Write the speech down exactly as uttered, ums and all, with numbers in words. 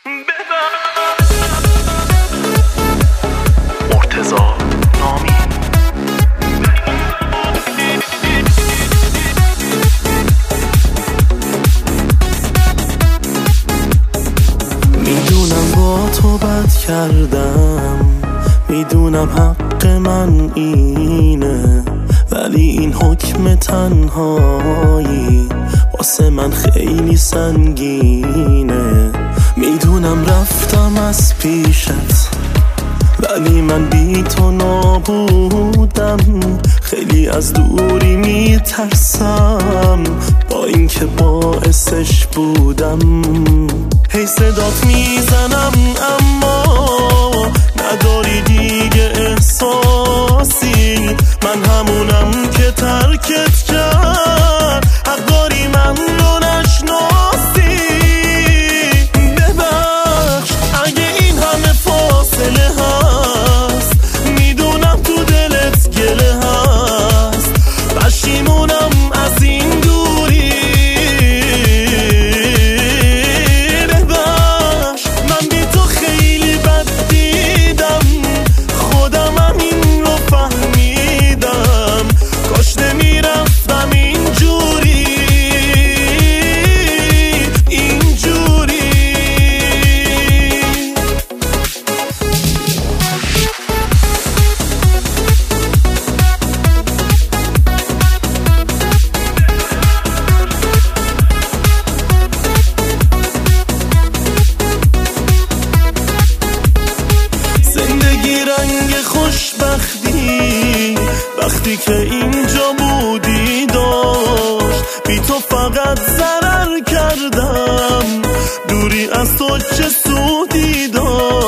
مرتضی نامی. میدونم با تو بد کردم، میدونم حق من اینه، ولی این حکم تنهایی واسه من خیلی سنگینه. میدونم رفتم از پیشت، ولی من بی تو نابودم. خیلی از دوری میترسم، با اینکه باعثش بودم. هی صدات میزنم اما نداری دیگه احساسی. من همونم که ترکت کرد، حق داری من رو نشناسی. ببخش اگه این همه فاصله هست، میدونم تو دلت گله هست. پشیمونم از این دوری. ببخش من بی تو خیلی بد دیدم، خودم هم این رو فهمیدم. کاش نمیرفتم اینجوری اینجوری. زندگی رنگ خوشبختی وقتی که اینجا بودی داشت. بی تو فقط ضرر کردم، دوری از تو چه سودی داشت.